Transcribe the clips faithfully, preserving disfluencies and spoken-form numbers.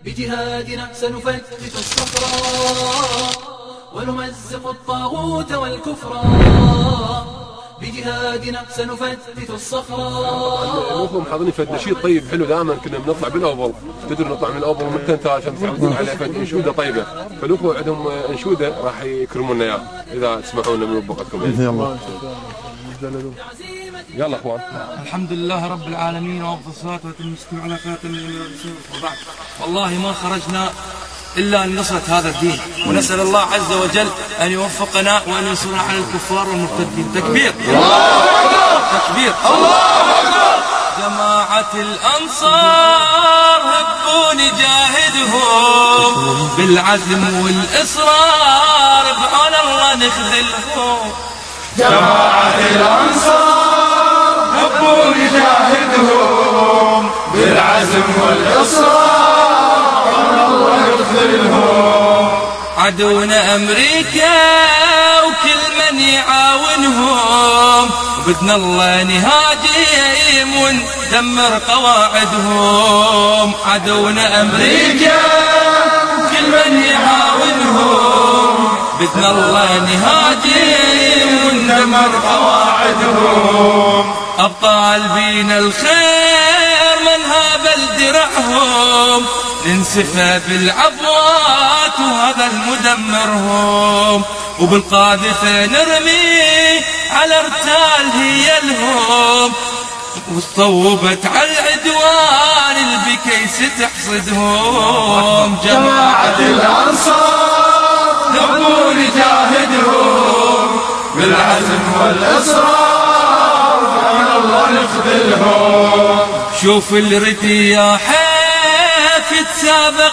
بجهادنا سنفتت الصخرة ونمزق الطاغوت والكفر. بجهادنا سنفتت الصخرة. نوفهم حاضرين فد نشيد طيب حلو. دائما كنا بنطلع بالاوبل، تدري نطلع من الاوبل من تنتا عشان تعودون على فد انشوده طيبه. فلوكو عندهم انشوده راح يكرمونا اياها اذا تسمحوا لنا من وبقتكم. يلا يلا اخوان. الحمد لله رب العالمين وافضل الصلاه واتم التسليم على خاتم الرسول. وبعد والله ما خرجنا إلا لنصرة هذا الدين، ونسأل الله عز وجل أن يوفقنا وأن ينصرنا على الكفار والمرتدين. تكبير تكبير جماعة الأنصار هبوا نجاهدهم بالعزم والإصرار بعون الله نخذلهم. جماعة الأنصار هبوا نجاهدهم بالعزم والإصرار بعون الله نخذلهم. عدونا أمريكا وكل من يعاونهم بدنا الله نهاجم وندمر قواعدهم. عدونا أمريكا وكل من يعاونهم بدنا الله نهاجم وندمر قواعدهم. أبطال بينا الخير من هابل درعهم انسفى بالعبوات وهذا المدمرهم. وبالقاذفة نرمي على ارتال هي الهم وصوبت على العدوان البكيس تحصدهم. جماعة الأنصار هبوا نجاهدهم بالعزم والإصرار بعون الله نخذلهم. شوف الردي يا حيف تسابق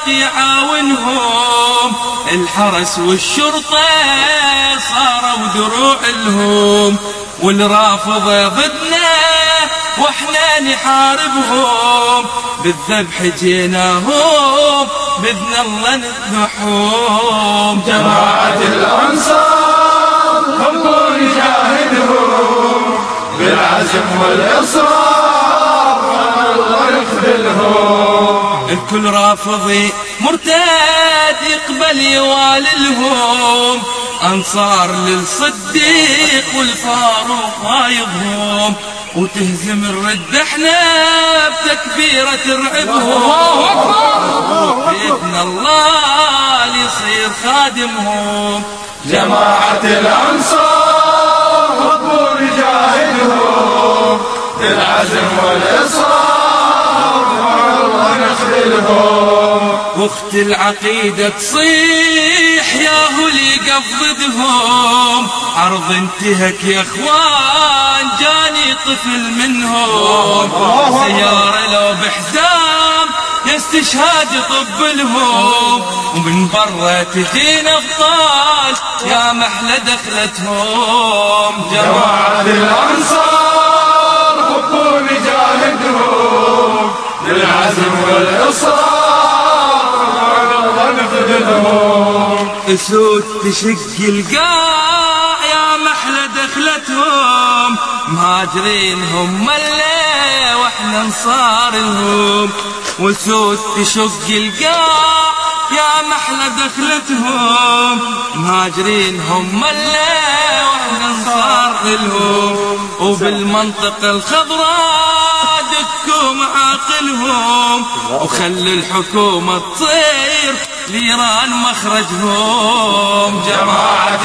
يعاونهم الحرس والشرطة صاروا دروع لهم. والرافضة ضدنا واحنا نحاربهم بالذبح جيناهم بإذن الله نذبحهم. جماعة الأنصار هبوا نجاهدهم بالعزم والإصرار بعون الله نخذلهم. الكل رافضي مرتاد يقبل يواللهم أنصار للصديق والفاروق وايضهم. وتهزم الرد احنا بتكبيرة ترعبهم بإذن الله ليصير خادمهم. جماعة الأنصار هبوا نجاهدهم بالعزم والإصرار بعون الله نخذلهم. واخت العقيدة تصيح يا هلي قفضدهم عرض انتهك يا اخوان جاني طفل منهم. سيارة لو بحزام يستشهاد طب لهم ومن برا تجينا ابطال يا محلى دخلتهم. جماعة الأنصار هبوا نجاهدهم بالعزم والإصرار بعون الله نخذلهم. اسود تشق القاع يا محلى دخلتهم مهاجرين هم اللي واحنا انصار لهم. وسود تشق القاع يا محلى دخلتهم مهاجرين هم اللي واحنا انصار لهم. وبالمنطقة الخضراء دكوا معاقلهم وخلوا الحكومة تطير لإيران مخرجهم. جماعة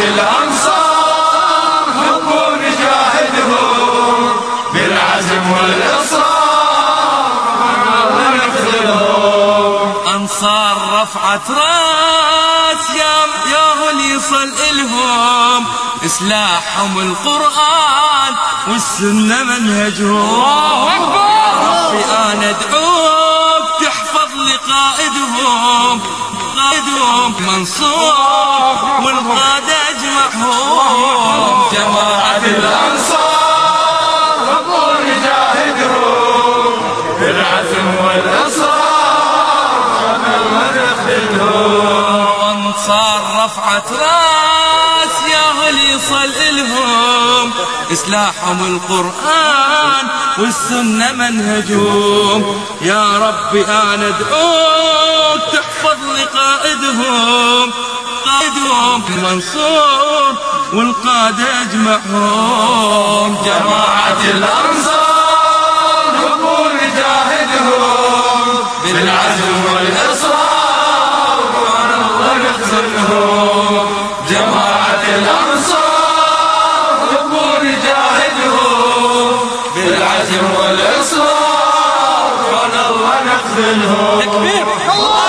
الأنصار هبوا نجاهدهم بالعزم والإصرار بعون الله نخذلهم. أنصار رفعت راس يا يا هل يصل إلهم سلاحهم القرآن والسنة منهجهم. ربي أنا أدعوك تحفظ لقائدهم قائدهم منصور والقادة أجمعهم. جماعة الأنصار هبوا نجاهدهم بالعزم والإصرار بعون الله نخذلهم. أنصار رفعت راس يا هل يصل إلهم سلاحهم القرآن والسنة منهجهم. يا ربي أنا أدعوك تحفظ لقائدهم قائدهم في منصور والقادة اجمعهم. جماعة الأنصار نقول نجاهدهم بالعزم والإصرار ونظل نخذلهم. جماعة الأنصار نقول نجاهدهم بالعزم والإصرار ونظل نخذلهم.